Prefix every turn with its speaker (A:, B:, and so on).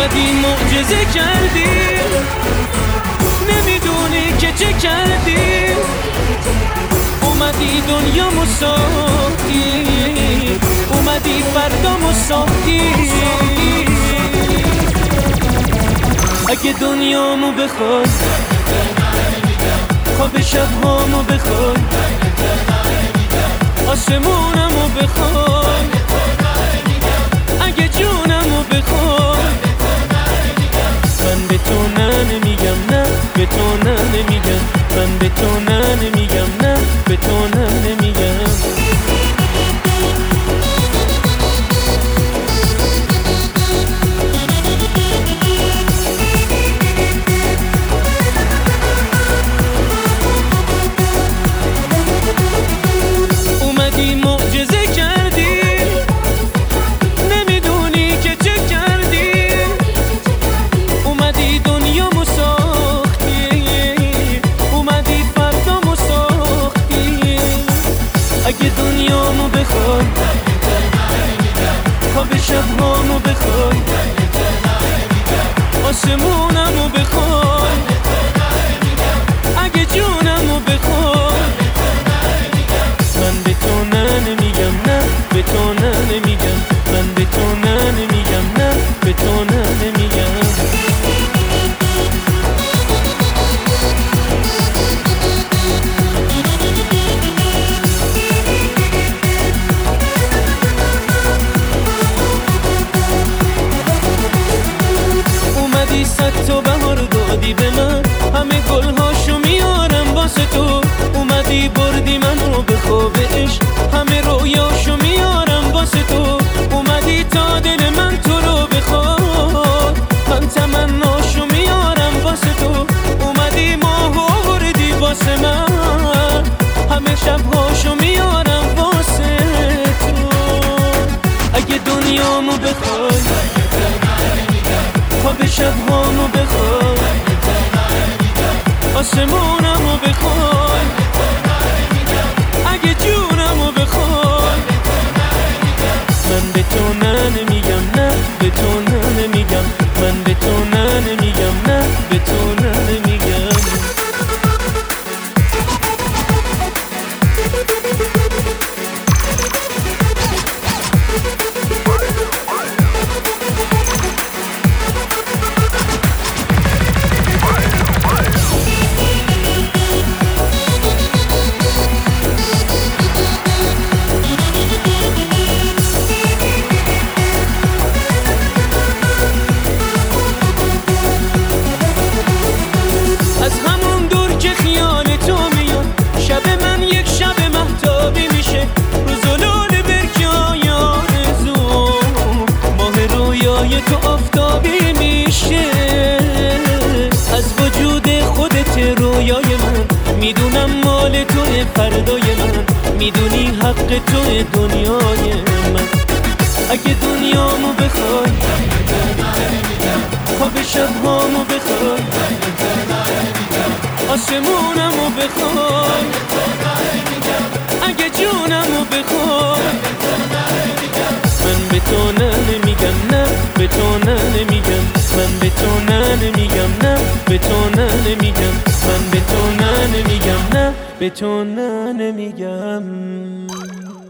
A: اومدی معجزه کردی، نمیدونی که چه کردی. اومدی دنیامو ساختی، اومدی فردامو ساختی. اگه دنیامو بخوای، خواب شبهامو بخوای، آسمونمو بخوای، اگه جونمو بخوای. من به تو نه نمیگم، نه به تو نه نمیگم، من به تو نه نمیگم، نه به تو نه نمیگم. اومدی معجزه کردی، نمیدونی که چه کردی. اومدی دنیامو ساختی، اومدی فردامو ساختی. اگه دنیامو بخوای، خواب شبهامو بخوای، آسمونمو بخوای، اگه جونمو بخوای. من به تو نه نمیگم، نه به تو نه نمیگم، من به تو نه نمیگم، نه به تو نه نمیگم. اومدی صد تا بهار دادی به من، همه گلهاشو میارم واسه تو. اومدی بردی منو به خواب عشق، همه رویاشو میارم واسه تو. اومدی تا دل من تو رو بخواد، من تمناشو میارم واسه تو. اومدی ماهو بردی واسه من، همه شبهاشو میارم واسه تو. اگه دنیامو بخوای، خواب شبهامو بخوای، آسمونمو بخوای، اگه جونمو بخوای. من به تو نه نمیگم، نه به تو نه نمیگم، من به تو نه نمیگم، نه به تو نه نمیگم. از همون دور که خیال تو میاد، شب من یک شب مهتابی میشه. روز و لال برکای آرزو، ماه رویای تو آفتابی میشه. از وجود خودت رویای من، میدونم مال توی فردای من، میدونی حق توی دنیای من. اگه دنیامو بخوای، خواب شبهامو بخوای، آسمونمو بخوای، اگه جونمو بخوای. من به تو نه نمیگم، نه به تو نه نمیگم، من به تو نه نمیگم، نه به تو نه نمیگم، من به تو نه نمیگم، نه به تو نه نمیگم.